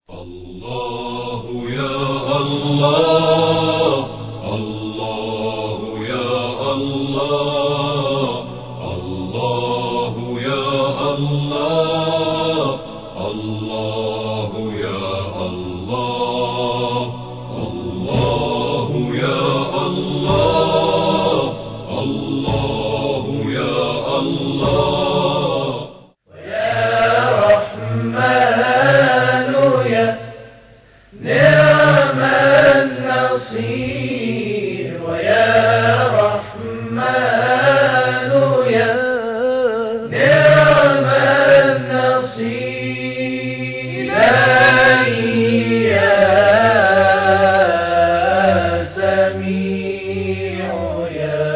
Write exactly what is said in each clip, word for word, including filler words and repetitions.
الله يا الله الله يا الله الله يا الله الله يا الله الله يا الله الله يا الله ويا رحمن يا نعم النصير ويا رحمن يا نعم النصير إلهي يا سميع يا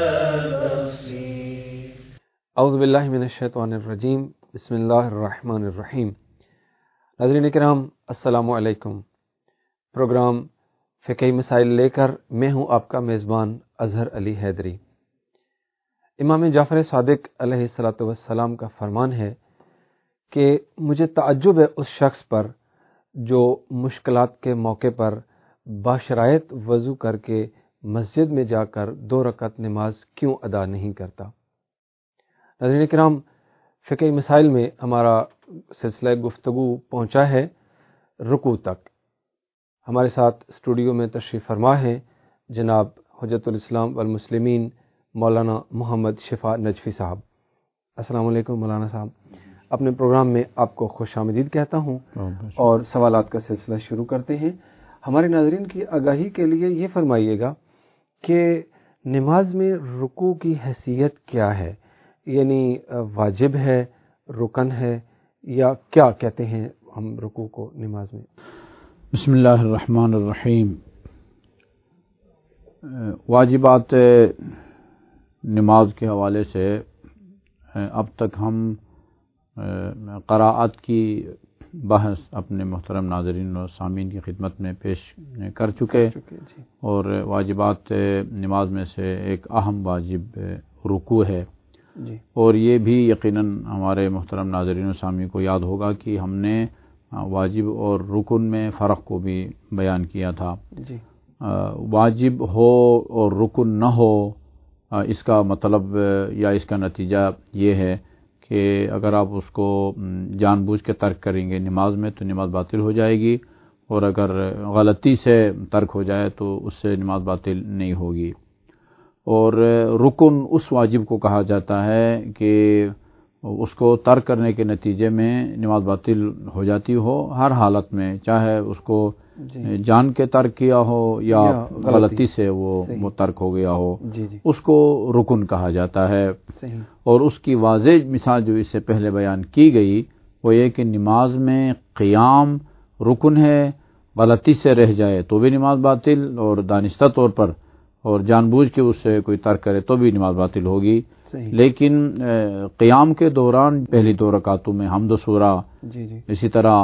بصير. اعوذ باللہ من الشیطان الرجیم. بسم اللہ الرحمن الرحیم. ناظرین کرام السلام علیکم. پروگرام فقہی مسائل لے کر میں ہوں آپ کا میزبان اظہر علی حیدری. امام جعفر صادق علیہ الصلاۃ والسلام کا فرمان ہے کہ مجھے تعجب ہے اس شخص پر جو مشکلات کے موقع پر باشرائط وضو کر کے مسجد میں جا کر دو رکعت نماز کیوں ادا نہیں کرتا. ناظرین کرام فقہی مسائل میں ہمارا سلسلہ گفتگو پہنچا ہے رکوع تک. ہمارے ساتھ اسٹوڈیو میں تشریف فرما ہے جناب حجت الاسلام والمسلمین مولانا محمد شفا نجفی صاحب. السلام علیکم مولانا صاحب. اپنے پروگرام میں آپ کو خوش آمدید کہتا ہوں اور سوالات کا سلسلہ شروع کرتے ہیں. ہمارے ناظرین کی آگاہی کے لیے یہ فرمائیے گا کہ نماز میں رکوع کی حیثیت کیا ہے، یعنی واجب ہے، رکن ہے، یا کیا کہتے ہیں ہم رکوع کو نماز میں؟ بسم اللہ الرحمن الرحیم. واجبات نماز کے حوالے سے اب تک ہم قراءت کی بحث اپنے محترم ناظرین و سامعین کی خدمت میں پیش کر چکے اور واجبات نماز میں سے ایک اہم واجب رکوع ہے جی. اور یہ بھی یقیناً ہمارے محترم ناظرین و سامعین کو یاد ہوگا کہ ہم نے واجب اور رکن میں فرق کو بھی بیان کیا تھا جی. واجب ہو اور رکن نہ ہو اس کا مطلب یا اس کا نتیجہ یہ ہے کہ اگر آپ اس کو جان بوجھ کے ترک کریں گے نماز میں تو نماز باطل ہو جائے گی، اور اگر غلطی سے ترک ہو جائے تو اس سے نماز باطل نہیں ہوگی. اور رکن اس واجب کو کہا جاتا ہے کہ اس کو ترک کرنے کے نتیجے میں نماز باطل ہو جاتی ہو ہر حالت میں، چاہے اس کو جی. جان کے ترک کیا ہو یا, یا غلطی سے وہ, وہ ترک ہو گیا ہو جی جی. اس کو رکن کہا جاتا ہے صحیح. اور اس کی واضح مثال جو اس سے پہلے بیان کی گئی وہ یہ کہ نماز میں قیام رکن ہے، غلطی سے رہ جائے تو بھی نماز باطل، اور دانستہ طور پر اور جان بوجھ کے اس سے کوئی ترک کرے تو بھی نماز باطل ہوگی صحیح. لیکن قیام کے دوران پہلی دو رکعتوں میں حمد و سورہ جی جی. اسی طرح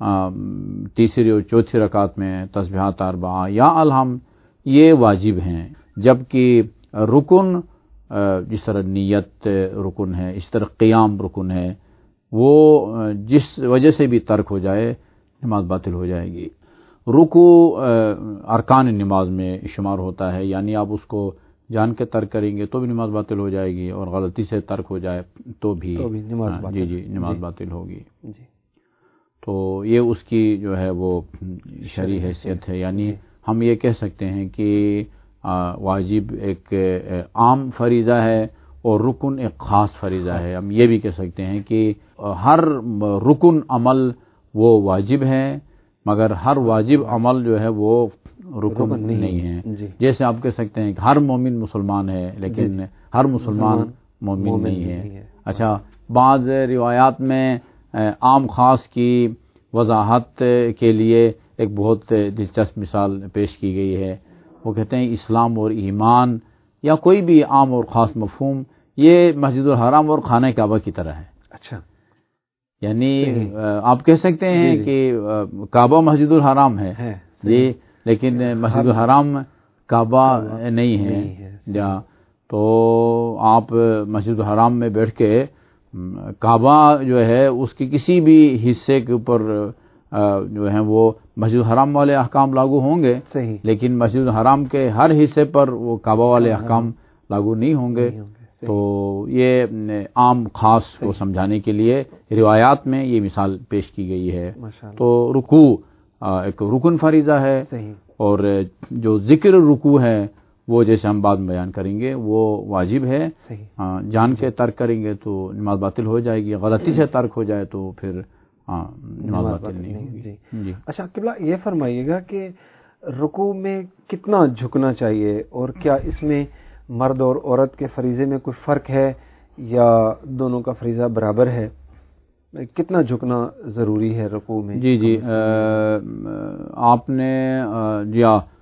تیسری اور چوتھی رکعت میں تسبیحات اربعہ یا الحمد یہ واجب ہیں، جبکہ رکن جس طرح نیت رکن ہے اس طرح قیام رکن ہے، وہ جس وجہ سے بھی ترک ہو جائے نماز باطل ہو جائے گی. رکوع ارکان نماز میں شمار ہوتا ہے، یعنی آپ اس کو جان کے ترک کریں گے تو بھی نماز باطل ہو جائے گی، اور غلطی سے ترک ہو جائے تو بھی, تو بھی نماز باطل جی جی نماز جی. باطل ہوگی جی. تو یہ اس کی جو ہے وہ شرعی حیثیت ہے، یعنی جی. ہم یہ کہہ سکتے ہیں کہ واجب ایک عام فریضہ ہے اور رکن ایک خاص فریضہ ہے. ہم یہ بھی کہہ سکتے ہیں کہ ہر رکن عمل وہ واجب ہے، مگر ہر واجب عمل جو ہے وہ رکن نہیں, نہیں ہے جی. جیسے آپ کہہ سکتے ہیں کہ ہر مومن مسلمان ہے لیکن جی. ہر مسلمان مومن, مومن نہیں ہے, ہے. اچھا، بعض روایات میں عام خاص کی وضاحت کے لیے ایک بہت دلچسپ مثال پیش کی گئی ہے. وہ کہتے ہیں اسلام اور ایمان یا کوئی بھی عام اور خاص مفہوم یہ مسجد الحرام اور خانہ کعبہ کی طرح ہے. اچھا، یعنی آپ کہہ سکتے ہیں جی جی. کہ کعبہ مسجد الحرام ہے جی، لیکن مسجد الحرام کعبہ نہیں ہے جا تو آپ مسجد الحرام میں بیٹھ کے کعبہ جو ہے اس کی کسی بھی حصے کے اوپر جو ہیں وہ مسجد الحرام والے احکام لاگو ہوں گے، صحیح، لیکن مسجد الحرام کے ہر حصے پر وہ کعبہ والے احکام لاگو نہیں ہوں گے. تو یہ عام خاص کو سمجھانے کے لیے روایات میں یہ مثال پیش کی گئی ہے. تو رکوع ایک رکن فریضہ ہے، اور جو ذکر رکوع ہے وہ جیسے ہم بعد میں بیان کریں گے وہ واجب ہے. جان کے ترک کریں گے تو نماز باطل ہو جائے گی، غلطی سے ترک ہو جائے تو پھر ہاں نماز باطل نہیں ہوگی. جی اچھا قبلہ یہ فرمائیے گا کہ رکوع میں کتنا جھکنا چاہیے، اور کیا اس میں مرد اور عورت کے فریضے میں کوئی فرق ہے یا دونوں کا فریضہ برابر ہے؟ کتنا جھکنا ضروری ہے رکوع میں؟ جی جی آپ نے جی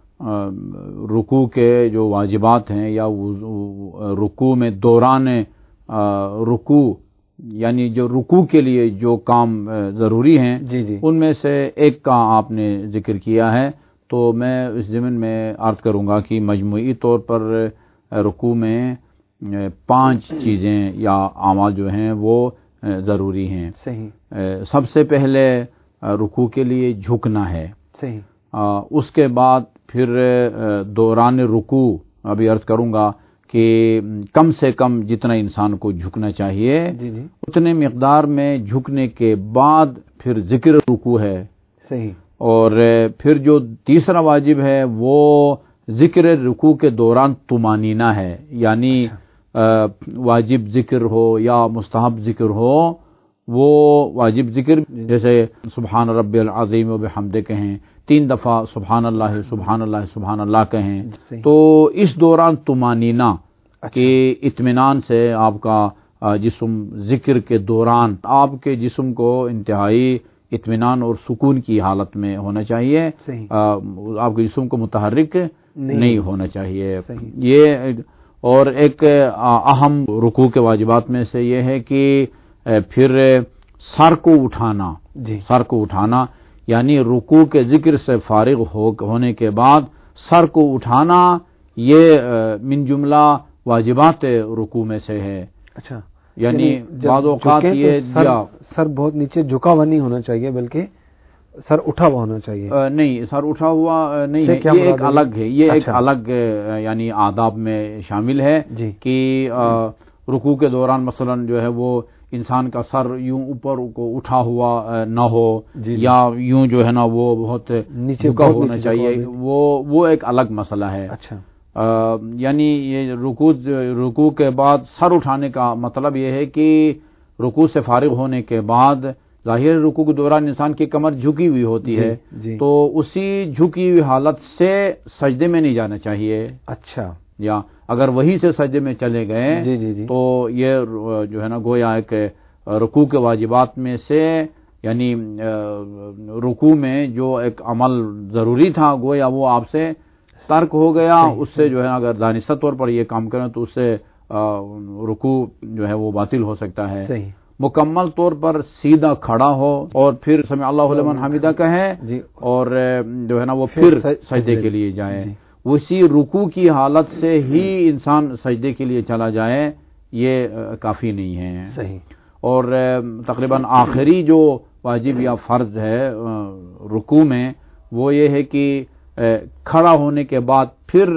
رکوع کے جو واجبات ہیں یا رکوع میں دوران رکوع یعنی جو رکوع کے لیے جو کام ضروری ہیں جی جی ان میں سے ایک کا آپ نے ذکر کیا ہے. تو میں اس ضمن میں عرض کروں گا کہ مجموعی طور پر رکوع میں پانچ چیزیں یا اعمال جو ہیں وہ ضروری ہیں. صحیح. سب سے پہلے رکوع کے لیے جھکنا ہے. صحیح. اس کے بعد پھر دوران رکوع ابھی عرض کروں گا کہ کم سے کم جتنا انسان کو جھکنا چاہیے جی جی اتنے مقدار میں جھکنے کے بعد پھر ذکر رکوع ہے. صحیح. اور پھر جو تیسرا واجب ہے وہ ذکر رکوع کے دوران طمانینہ ہے، یعنی واجب ذکر ہو یا مستحب ذکر ہو، وہ واجب ذکر جیسے سبحان ربی العظیم و بحمدہ کہیں، تین دفعہ سبحان اللہ سبحان اللہ سبحان اللہ کہیں، تو اس دوران طمانینہ کے اطمینان سے آپ کا جسم ذکر کے دوران آپ کے جسم کو انتہائی اطمینان اور سکون کی حالت میں ہونا چاہیے. آپ کے جسم کو متحرک نہیں, نہیں ہونا چاہیے. یہ اور ایک اہم رکوع کے واجبات میں سے یہ ہے کہ پھر سر کو اٹھانا. جی. سر کو اٹھانا یعنی رکوع کے ذکر سے فارغ ہو ہونے کے بعد سر کو اٹھانا، یہ من جملہ واجبات رکوع میں سے ہے. اچھا. یعنی بعض اوقات یہ سر, سر بہت نیچے جھکا ہوا نہیں ہونا چاہیے بلکہ سر اٹھا ہوا ہونا چاہیے. نہیں، سر اٹھا ہوا نہیں ہے، یہ ایک الگ ہے، یہ ایک الگ یعنی آداب میں شامل ہے کہ رکوع کے دوران مثلا جو ہے وہ انسان کا سر یوں اوپر کو اٹھا ہوا نہ ہو یا یوں جو ہے نا وہ بہت نیچے جھکا ہونا چاہیے، وہ وہ ایک الگ مسئلہ ہے. اچھا. یعنی یہ رکوع رکوع کے بعد سر اٹھانے کا مطلب یہ ہے کہ رکوع سے فارغ ہونے کے بعد ظاہر رکوع کے دوران انسان کی کمر جھکی ہوئی ہوتی ہے، تو اسی جھکی ہوئی حالت سے سجدے میں نہیں جانا چاہیے. اچھا. یا اگر وہیں سے سجدے میں چلے گئے جی جی جی. تو یہ جو ہے نا گویا ایک رکوع کے واجبات میں سے یعنی رکوع میں جو ایک عمل ضروری تھا گویا وہ آپ سے ترک ہو گیا. اس سے جو ہے اگر دانستہ طور پر یہ کام کریں تو اس سے رکوع جو ہے وہ باطل ہو سکتا ہے. صحیح. مکمل طور پر سیدھا کھڑا ہو اور پھر سمع اللہ لمن حمیدہ کہے جی. اور جو ہے نا وہ پھر سجدے کے لیے جائے. جی. اسی رکوع کی حالت سے ہی انسان سجدے کے لیے چلا جائے یہ کافی نہیں ہے. صحیح. اور تقریباً آخری جو واجب یا فرض ہے رکوع میں وہ یہ ہے کہ کھڑا ہونے کے بعد پھر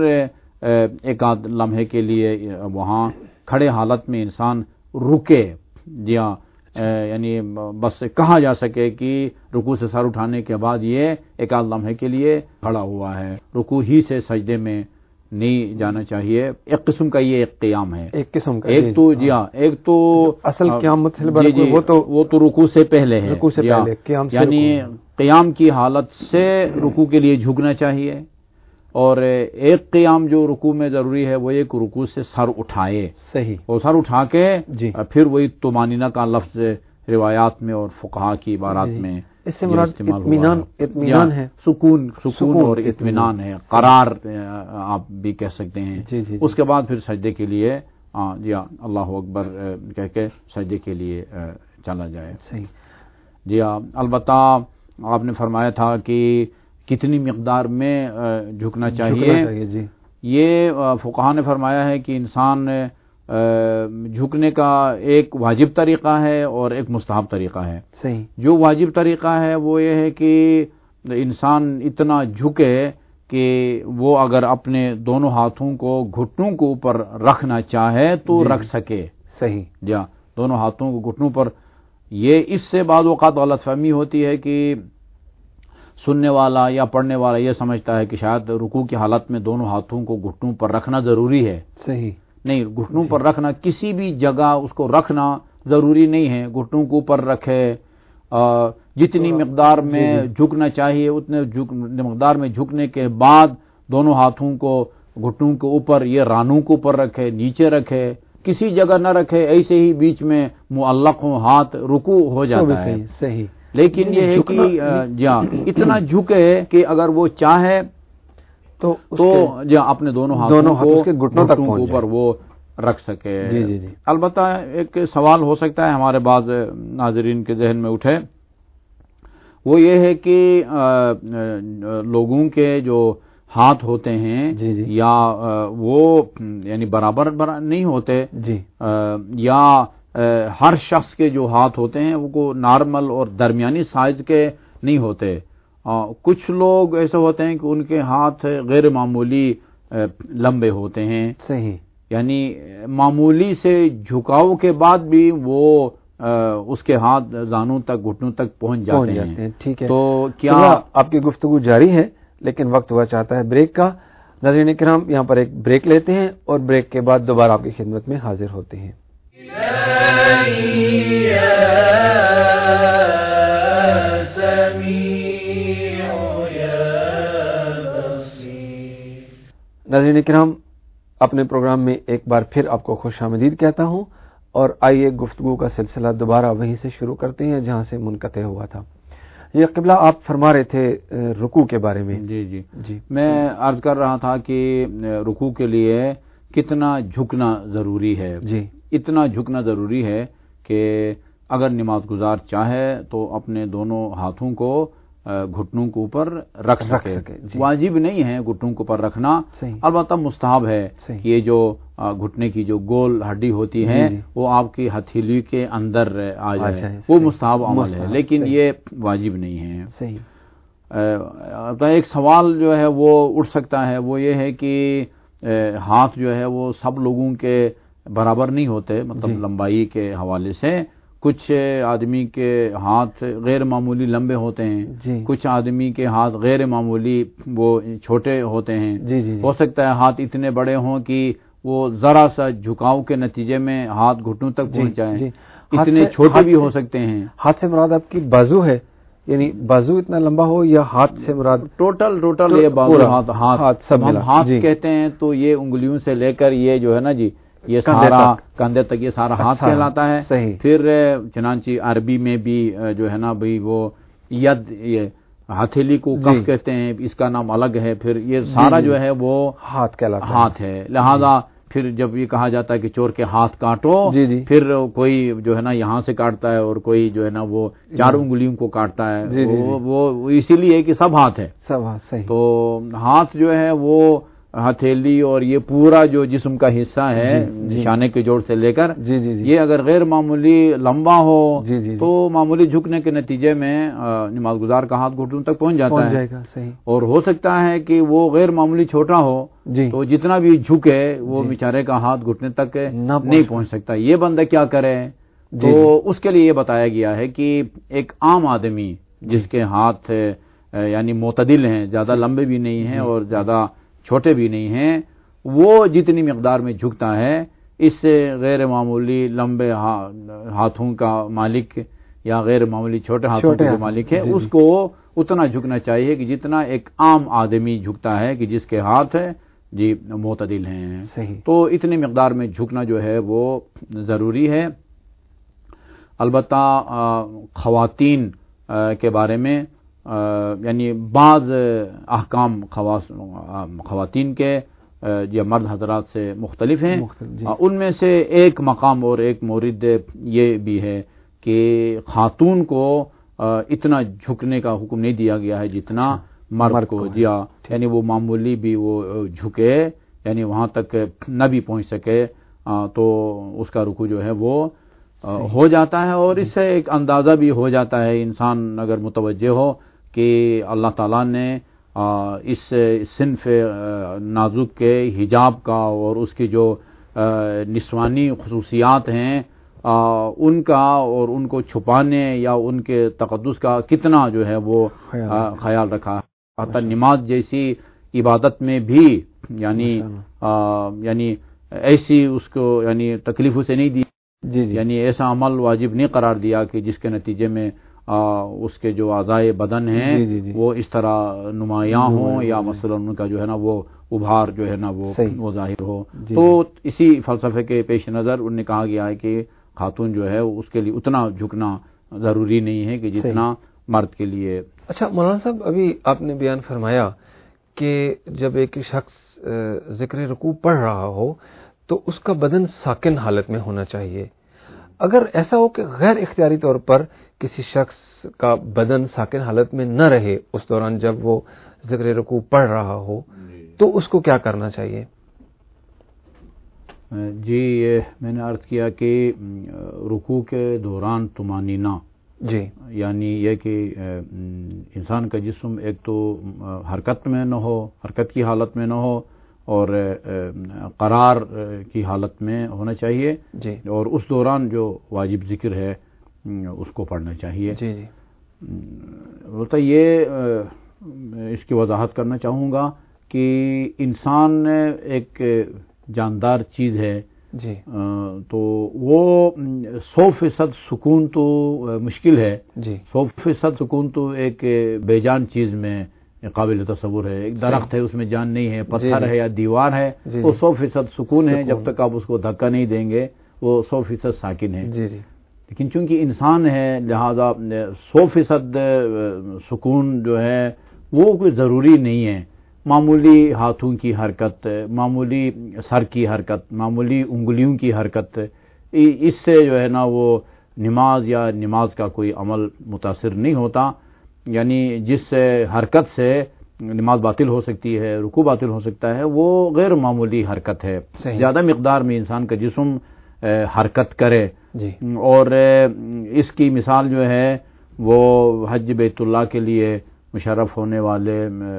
ایک آدھ لمحے کے لیے وہاں کھڑے حالت میں انسان رکے. جی ہاں، یعنی بس کہا جا سکے کہ رکوع سے سر اٹھانے کے بعد یہ ایک آدھ لمحے کے لیے کھڑا ہوا ہے. رکوع ہی سے سجدے میں نہیں جانا چاہیے. ایک قسم کا یہ ایک قیام ہے، ایک قسم کا. ایک تو جی ہاں ایک تو اصل قیام جی جی وہ تو وہ تو رکوع سے پہلے ہے. رکوع سے پہلے قیام یعنی قیام کی حالت سے رکوع کے لیے جھکنا چاہیے. اور ایک قیام جو رکوع میں ضروری ہے وہ ایک رکوع سے سر اٹھائے. صحیح. اور سر اٹھا کے جی پھر وہی طمانینہ کا لفظ روایات میں اور فقہا کی عبارات میں اس سے مراد اطمینان اطمینان ہے، سکون سکون اور اطمینان ہے، قرار آپ بھی کہہ سکتے ہیں. جی جی. اس کے بعد پھر سجدے کے لیے جی ہاں اللہ اکبر کہہ کے سجدے کے لیے چلا جائے. صحیح. جی ہاں. البتہ آپ نے فرمایا تھا کہ کتنی مقدار میں جھکنا چاہیے. جی. یہ فقہا نے فرمایا ہے کہ انسان جھکنے کا ایک واجب طریقہ ہے اور ایک مستحب طریقہ ہے. صحیح. جو واجب طریقہ ہے وہ یہ ہے کہ انسان اتنا جھکے کہ وہ اگر اپنے دونوں ہاتھوں کو گھٹنوں کے اوپر رکھنا چاہے تو جی. رکھ سکے. صحیح. یا دونوں ہاتھوں کو گھٹنوں پر. یہ اس سے بعض اوقات غلط فہمی ہوتی ہے کہ سننے والا یا پڑھنے والا یہ سمجھتا ہے کہ شاید رکوع کی حالت میں دونوں ہاتھوں کو گھٹنوں پر رکھنا ضروری ہے. صحیح. نہیں، گھٹنوں پر رکھنا کسی بھی جگہ اس کو رکھنا ضروری نہیں ہے. گھٹنوں کے اوپر رکھے، جتنی مقدار میں جھکنا چاہیے اتنے مقدار میں جھکنے کے بعد دونوں ہاتھوں کو گھٹنوں کے اوپر، یہ رانوں کے اوپر رکھے، نیچے رکھے، کسی جگہ نہ رکھے ایسے ہی بیچ میں معلق ہو ہاتھ، رکوع ہو جاتا ہے. صحیح. لیکن یہ ہے کہ جہاں اتنا جھکے کہ اگر وہ چاہے تو جہاں اپنے دونوں ہاتھوں کو گھٹنوں کے اوپر وہ رکھ سکے. جی جی جی. البتہ ایک سوال ہو سکتا ہے ہمارے بعض ناظرین کے ذہن میں اٹھے، وہ یہ ہے کہ لوگوں کے جو ہاتھ ہوتے ہیں جی جی. یا وہ یعنی برابر نہیں ہوتے جی، یا ہر شخص کے جو ہاتھ ہوتے ہیں وہ کو نارمل اور درمیانی سائز کے نہیں ہوتے. کچھ لوگ ایسے ہوتے ہیں کہ ان کے ہاتھ غیر معمولی لمبے ہوتے ہیں. صحیح. یعنی معمولی سے جھکاؤ کے بعد بھی وہ اس کے ہاتھ زانوں تک، گھٹنوں تک پہنچ جاتے ہیں. ٹھیک ہے. تو کیا آپ کی گفتگو جاری ہے لیکن وقت ہوا چاہتا ہے بریک کا. ناظرین کرام، یہاں پر ایک بریک لیتے ہیں اور بریک کے بعد دوبارہ آپ کی خدمت میں حاضر ہوتے ہیں. ناظرین کرام، اپنے پروگرام میں ایک بار پھر آپ کو خوش آمدید کہتا ہوں اور آئیے گفتگو کا سلسلہ دوبارہ وہیں سے شروع کرتے ہیں جہاں سے منقطع ہوا تھا. یہ قبلہ آپ فرما رہے تھے رکوع کے بارے میں. جی جی جی میں عرض کر رہا تھا کہ رکوع کے لیے کتنا جھکنا ضروری ہے. جی، اتنا جھکنا ضروری ہے کہ اگر نماز گزار چاہے تو اپنے دونوں ہاتھوں کو گھٹنوں کے اوپر رکھ سکے. جی. واجب نہیں ہے گھٹنوں کے اوپر رکھنا. صحیح. البتہ مستحب ہے. صحیح. کہ یہ جو گھٹنے کی جو گول ہڈی ہوتی ہے جی جی. وہ آپ کی ہتھیلی کے اندر آ جائے. اچھا. وہ مستحب عمل ہے لیکن صحیح. یہ واجب نہیں ہے. صحیح. ایک سوال جو ہے وہ اٹھ سکتا ہے، وہ یہ ہے کہ ہاتھ جو ہے وہ سب لوگوں کے برابر نہیں ہوتے، مطلب جی. لمبائی کے حوالے سے کچھ آدمی کے ہاتھ غیر معمولی لمبے ہوتے ہیں جی. کچھ آدمی کے ہاتھ غیر معمولی وہ چھوٹے ہوتے ہیں. جی جی. ہو سکتا ہے ہاتھ اتنے بڑے ہوں کہ وہ ذرا سا جھکاؤ کے نتیجے میں ہاتھ گھٹنوں تک پہنچ جائیں. جی. اتنے چھوٹے بھی ہو سکتے ہیں. ہاتھ سے مراد آپ کی بازو ہے، یعنی بازو اتنا لمبا ہو یا ہاتھ سے مراد ٹوٹل ٹوٹل یہ بازو ہاتھ ہاتھ سب ہم ہاتھ جی. کہتے ہیں تو یہ انگلیوں سے لے کر یہ جو ہے نا جی یہ سارا کندھے تک یہ سارا ہاتھ کہلاتا ہے. صحیح. پھر چنانچہ عربی میں بھی جو ہے نا بھئی وہ ید، یہ ہتھیلی کو کف جی. کہتے ہیں، اس کا نام الگ ہے. پھر یہ سارا جی جی. جو ہے وہ ہاتھ کہلاتا ہے. ہاتھ ہے. لہذا جی. پھر جب یہ کہا جاتا ہے کہ چور کے ہاتھ کاٹو جی جی. پھر کوئی جو ہے نا یہاں سے کاٹتا ہے اور کوئی جو ہے نا وہ چار انگلیوں کو کاٹتا ہے. جی جی. وہ, وہ اسی لیے کہ سب ہاتھ ہے. سب ہاتھ. صحیح. تو ہاتھ جو ہے وہ ہتھیلی اور یہ پورا جو جسم کا حصہ ہے نشانے کے جوڑ سے لے کر جی جی جی. یہ اگر غیر معمولی لمبا ہو جی جی جی. تو معمولی جھکنے کے نتیجے میں نماز گزار کا ہاتھ گھٹنوں تک پہنچ جاتا پہنچ ہے. جائے گا. صحیح. اور ہو سکتا ہے کہ وہ غیر معمولی چھوٹا ہو جی. تو جتنا بھی جھکے وہ جی. بیچارے کا ہاتھ گھٹنے تک نہیں پہنچ سکتا. یہ بندہ کیا کرے؟ جی تو جی. اس کے لیے یہ بتایا گیا ہے کہ ایک عام آدمی جس کے ہاتھ یعنی معتدل ہیں، زیادہ لمبے بھی نہیں ہیں اور زیادہ چھوٹے بھی نہیں ہیں، وہ جتنی مقدار میں جھکتا ہے اس سے غیر معمولی لمبے ہاتھوں کا مالک یا غیر معمولی چھوٹے ہاتھوں کا مالک ہے اس کو اتنا جھکنا چاہیے کہ جتنا ایک عام آدمی جھکتا ہے کہ جس کے ہاتھ جی معتدل ہیں. صحیح. تو اتنی مقدار میں جھکنا جو ہے وہ ضروری ہے. البتہ خواتین کے بارے میں یعنی بعض احکام خواتین کے یا مرد حضرات سے مختلف ہیں. جی. ان میں سے ایک مقام اور ایک مورد یہ بھی ہے کہ خاتون کو اتنا جھکنے کا حکم نہیں دیا گیا ہے جتنا مرد کو دیا. یعنی وہ معمولی بھی وہ جھکے، یعنی وہاں تک نہ بھی پہنچ سکے تو اس کا رکوع جو ہے وہ ہو جاتا ہے، اور اس سے ایک اندازہ بھی ہو جاتا ہے انسان اگر متوجہ ہو کہ اللہ تعالیٰ نے اس صنف نازک کے حجاب کا اور اس کی جو نسوانی خصوصیات ہیں ان کا اور ان کو چھپانے یا ان کے تقدس کا کتنا جو ہے وہ خیال رکھا. حتی نماز جیسی عبادت میں بھی یعنی یعنی ایسی اس کو یعنی تکلیف اسے نہیں دی، جی جی یعنی ایسا عمل واجب نہیں قرار دیا کہ جس کے نتیجے میں آ, اس کے جو اعضائے بدن ہیں جی جی جی وہ اس طرح نمایاں ہوں یا مثلا ان کا جو ہے نا وہ ابھار جو ہے نا وہ وہ ظاہر ہو. جی تو اسی فلسفے کے پیش نظر ان نے کہا گیا ہے کہ خاتون جو ہے اس کے لیے اتنا جھکنا ضروری نہیں ہے کہ جتنا مرد کے لیے. اچھا مولانا صاحب، ابھی آپ نے بیان فرمایا کہ جب ایک شخص ذکر رکوع پڑھ رہا ہو تو اس کا بدن ساکن حالت میں ہونا چاہیے. اگر ایسا ہو کہ غیر اختیاری طور پر کسی شخص کا بدن ساکن حالت میں نہ رہے اس دوران جب وہ ذکر رکوع پڑھ رہا ہو، تو اس کو کیا کرنا چاہیے؟ جی میں نے عرض کیا کہ رکوع کے دوران طمانینہ، جی یعنی یہ کہ انسان کا جسم ایک تو حرکت میں نہ ہو، حرکت کی حالت میں نہ ہو، اور قرار کی حالت میں ہونا چاہیے. جی اور اس دوران جو واجب ذکر ہے اس کو پڑھنا چاہیے. جی جی البتہ یہ اس کی وضاحت کرنا چاہوں گا کہ انسان ایک جاندار چیز ہے، جی تو وہ سو فیصد سکون تو مشکل ہے. جی سو فیصد سکون تو ایک بے جان چیز میں قابل تصور ہے. ایک درخت ہے، اس میں جان نہیں ہے، پتھر ہے یا دیوار ہے، وہ سو فیصد سکون ہے. جب تک آپ اس کو دھکا نہیں دیں گے وہ سو فیصد ساکن ہے. جی جی لیکن چونکہ انسان ہے لہذا سو فیصد سکون جو ہے وہ کوئی ضروری نہیں ہے. معمولی ہاتھوں کی حرکت، معمولی سر کی حرکت، معمولی انگلیوں کی حرکت، اس سے جو ہے نا وہ نماز یا نماز کا کوئی عمل متاثر نہیں ہوتا. یعنی جس حرکت سے نماز باطل ہو سکتی ہے، رکوع باطل ہو سکتا ہے، وہ غیر معمولی حرکت ہے. زیادہ مقدار میں انسان کا جسم حرکت کرے. جی اور اس کی مثال جو ہے وہ حج بیت اللہ کے لیے مشرف ہونے والے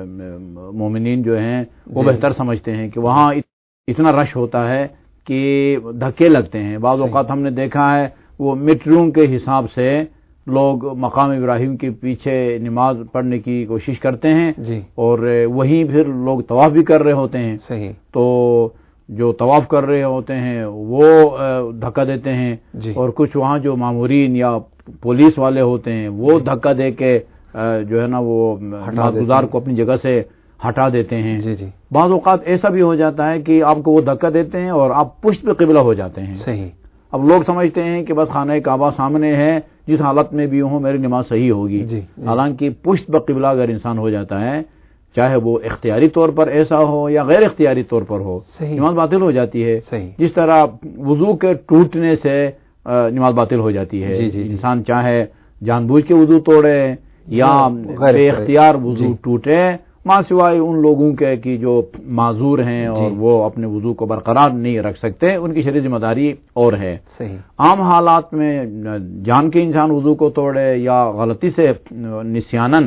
مومنین جو ہیں وہ بہتر سمجھتے ہیں کہ وہاں اتنا رش ہوتا ہے کہ دھکے لگتے ہیں. بعض اوقات ہم نے دیکھا ہے وہ میٹروں کے حساب سے لوگ مقام ابراہیم کے پیچھے نماز پڑھنے کی کوشش کرتے ہیں، جی اور وہیں پھر لوگ طواف بھی کر رہے ہوتے ہیں. صحیح. تو جو طواف کر رہے ہوتے ہیں وہ دھکا دیتے ہیں، جی. اور کچھ وہاں جو مامورین یا پولیس والے ہوتے ہیں وہ دھکا دے کے جو ہے نا وہ نماز گزار کو اپنی جگہ سے ہٹا دیتے ہیں. جی جی بعض اوقات ایسا بھی ہو جاتا ہے کہ آپ کو وہ دھکا دیتے ہیں اور آپ پشت پہ قبلہ ہو جاتے ہیں. صحیح. اب لوگ سمجھتے ہیں کہ بس خانہ کعبہ سامنے ہے، جس حالت میں بھی ہوں میری نماز صحیح ہوگی. جی. حالانکہ پشت پہ قبلہ اگر انسان ہو جاتا ہے، چاہے وہ اختیاری طور پر ایسا ہو یا غیر اختیاری طور پر ہو، صحیح. نماز باطل ہو جاتی ہے. صحیح. جس طرح وضو کے ٹوٹنے سے نماز باطل ہو جاتی ہے. جی جی انسان چاہے جان بوجھ کے وضو توڑے یا بے اختیار وضو جی. ٹوٹے، ماں سوائے ان لوگوں کے کہ جو معذور ہیں اور وہ اپنے وضو کو برقرار نہیں رکھ سکتے، ان کی شرعی ذمہ داری اور ہے. صحیح. عام حالات میں جان کے انسان وضو کو توڑے یا غلطی سے نسیانن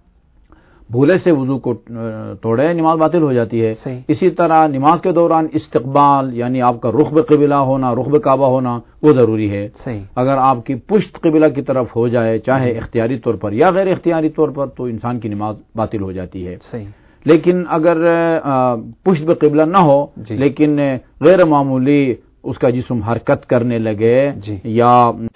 بھولے سے وضو کو توڑے، نماز باطل ہو جاتی ہے. صحیح. اسی طرح نماز کے دوران استقبال یعنی آپ کا رخ قبلہ ہونا، رخ کعبہ ہونا وہ ضروری ہے. صحیح. اگر آپ کی پشت قبلہ کی طرف ہو جائے، چاہے اختیاری طور پر یا غیر اختیاری طور پر، تو انسان کی نماز باطل ہو جاتی ہے. صحیح. لیکن اگر پشت قبلہ نہ ہو جی. لیکن غیر معمولی اس کا جسم حرکت کرنے لگے جی. یا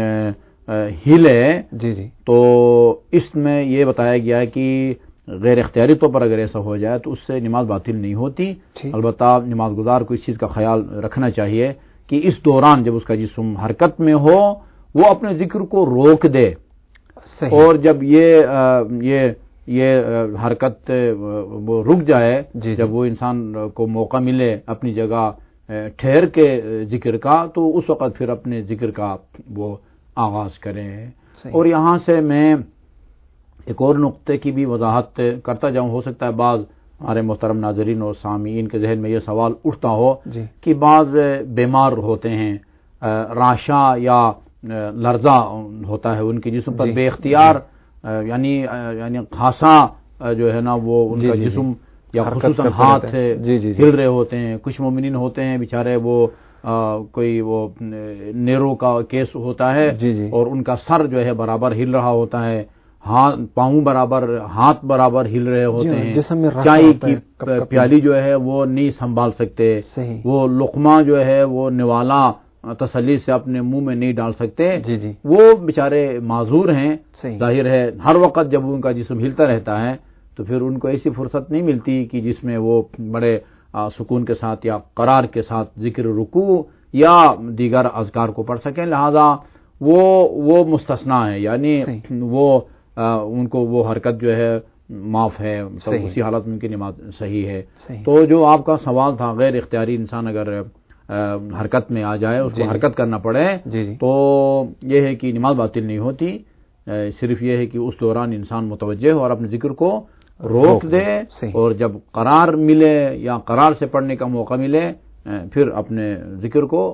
ہلے، جی جی تو اس میں یہ بتایا گیا ہے کہ غیر اختیاری طور پر اگر ایسا ہو جائے تو اس سے نماز باطل نہیں ہوتی. البتہ نماز گزار کو اس چیز کا خیال رکھنا چاہیے کہ اس دوران جب اس کا جسم حرکت میں ہو وہ اپنے ذکر کو روک دے. صحیح. اور جب یہ یہ یہ حرکت وہ رک جائے، جی. جب وہ انسان کو موقع ملے اپنی جگہ ٹھہر کے ذکر کا، تو اس وقت پھر اپنے ذکر کا وہ آغاز کریں. صحیح. اور یہاں سے میں ایک اور نقطے کی بھی وضاحت کرتا جاؤں. ہو سکتا ہے بعض ہمارے محترم ناظرین اور سامعین کے ذہن میں یہ سوال اٹھتا ہو جی کہ بعض بیمار ہوتے ہیں، راشا یا لرزہ ہوتا ہے ان کے جسم پر جی بے اختیار، یعنی یعنی خاصا جو ہے نا وہ ان جی کا جی جسم یا حرکت خصوصاً کرتے ہاتھ رہتے ہیں۔ جی جی جی ہل رہے ہوتے ہیں۔ کچھ مومنین ہوتے ہیں بیچارے وہ آ, کوئی وہ نیرو کا کیس ہوتا ہے جی جی اور ان کا سر جو ہے برابر ہل رہا ہوتا ہے، ہاتھ پاؤں برابر ہاتھ برابر ہل رہے ہوتے ہیں، جسم میں رخا چائے ہوتا کی ہے، کپ کپ پیالی جو ہے وہ نہیں سنبھال سکتے، صحیح وہ لقمہ جو ہے وہ نوالا تسلی سے اپنے منہ میں نہیں ڈال سکتے، جی جی وہ بیچارے معذور ہیں۔ صحیح ظاہر ہے ہر وقت جب ان کا جسم ہلتا رہتا ہے تو پھر ان کو ایسی فرصت نہیں ملتی کہ جس میں وہ بڑے آ, سکون کے ساتھ یا قرار کے ساتھ ذکر رکوع یا دیگر اذکار کو پڑھ سکیں، لہذا وہ وہ مستثنا ہے، یعنی صحیح وہ آ, ان کو وہ حرکت جو ہے معاف ہے، تو صحیح اسی حالت میں ان کی نماز صحیح ہے۔ صحیح تو جو آپ کا سوال تھا غیر اختیاری انسان اگر آ, حرکت میں آ جائے، اس جی کو جی حرکت کرنا پڑے جی جی تو یہ ہے کہ نماز باطل نہیں ہوتی، صرف یہ ہے کہ اس دوران انسان متوجہ ہو اور اپنے ذکر کو روک دے، صحیح اور جب قرار ملے یا قرار سے پڑھنے کا موقع ملے پھر اپنے ذکر کو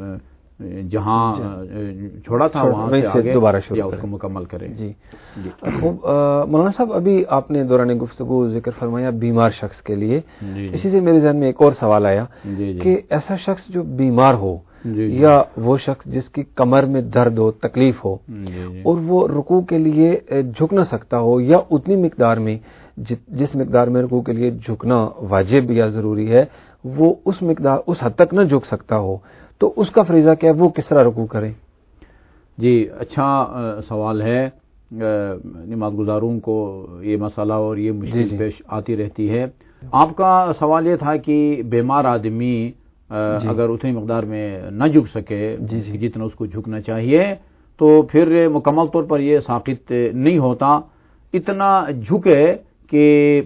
جہاں چھوڑا تھا وہاں سے آگے دوبارہ یا شروع اس کریں۔ کو مکمل کریں۔ جی خوب مولانا صاحب، ابھی آپ نے دوران گفتگو ذکر فرمایا بیمار شخص کے لیے، جی اسی سے میرے ذہن میں ایک اور سوال آیا جی کہ ایسا شخص جو بیمار ہو جی یا وہ شخص جس کی کمر میں درد ہو، تکلیف ہو، جی اور وہ رکوع کے لیے جھک نہ سکتا ہو یا اتنی مقدار میں جس مقدار میں رکوع کے لیے جھکنا واجب یا ضروری ہے وہ اس مقدار اس حد تک نہ جھک سکتا ہو، تو اس کا فریضہ کیا ہے، وہ کس طرح رکوع کرے؟ جی اچھا سوال ہے، نماز گزاروں کو یہ مسئلہ اور یہ مشکل جی پیش آتی رہتی ہے۔ آپ کا سوال یہ تھا کہ بیمار آدمی جی اگر اتنی مقدار میں نہ جھک سکے جی جی جتنا اس کو جھکنا چاہیے تو پھر مکمل طور پر یہ ساقط نہیں ہوتا، اتنا جھکے کہ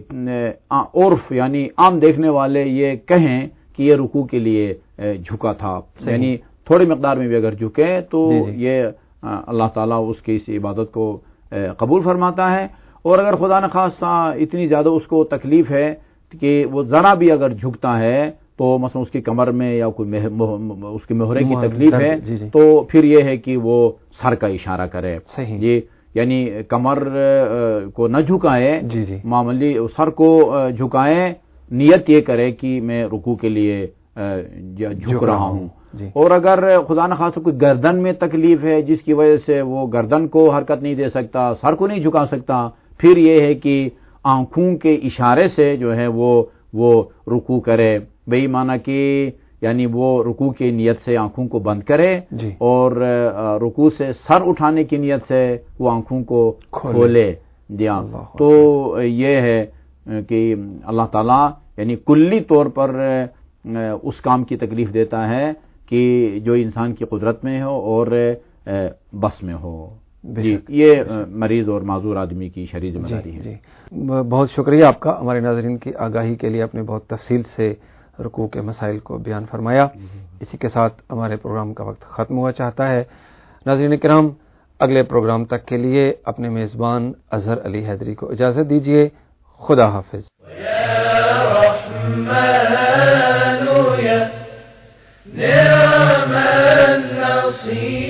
عرف یعنی عام دیکھنے والے یہ کہیں کہ یہ رکوع کے لیے جھکا تھا، یعنی تھوڑی مقدار میں بھی اگر جھکے تو جی جی یہ اللہ تعالیٰ اس کی اس عبادت کو قبول فرماتا ہے، اور اگر خدا نخواستہ اتنی زیادہ اس کو تکلیف ہے کہ وہ ذرا بھی اگر جھکتا ہے تو مثلا اس کی کمر میں یا کوئی اس کے مہرے کی تکلیف ہے جی جی تو پھر یہ ہے کہ وہ سر کا اشارہ کرے، صحیح جی یعنی کمر کو نہ جھکائے، جی جی معمولی سر کو جھکائے، نیت یہ کرے کہ میں رکوع کے لیے جھک رہا ہوں، جی اور اگر خدا نخواستہ کوئی گردن میں تکلیف ہے جس کی وجہ سے وہ گردن کو حرکت نہیں دے سکتا، سر کو نہیں جھکا سکتا، پھر یہ ہے کہ آنکھوں کے اشارے سے جو ہے وہ وہ رکوع کرے، بے معنی کہ یعنی وہ رکوع کی نیت سے آنکھوں کو بند کرے جی اور رکوع سے سر اٹھانے کی نیت سے وہ آنکھوں کو کھولے، جی ہاں، تو یہ ہے کہ اللہ تعالیٰ یعنی کلی طور پر اس کام کی تکلیف دیتا ہے کہ جو انسان کی قدرت میں ہو اور بس میں ہو، جی یہ مریض اور معذور آدمی کی شرعی ذمہ داری ہے۔ جی بہت شکریہ آپ کا، ہمارے ناظرین کی آگاہی کے لیے آپ نے بہت تفصیل سے رکوع کے مسائل کو بیان فرمایا۔ اسی کے ساتھ ہمارے پروگرام کا وقت ختم ہوا چاہتا ہے۔ ناظرین کرام، اگلے پروگرام تک کے لیے اپنے میزبان اظہر علی حیدری کو اجازت دیجیے۔ خدا حافظ۔ نعم النصير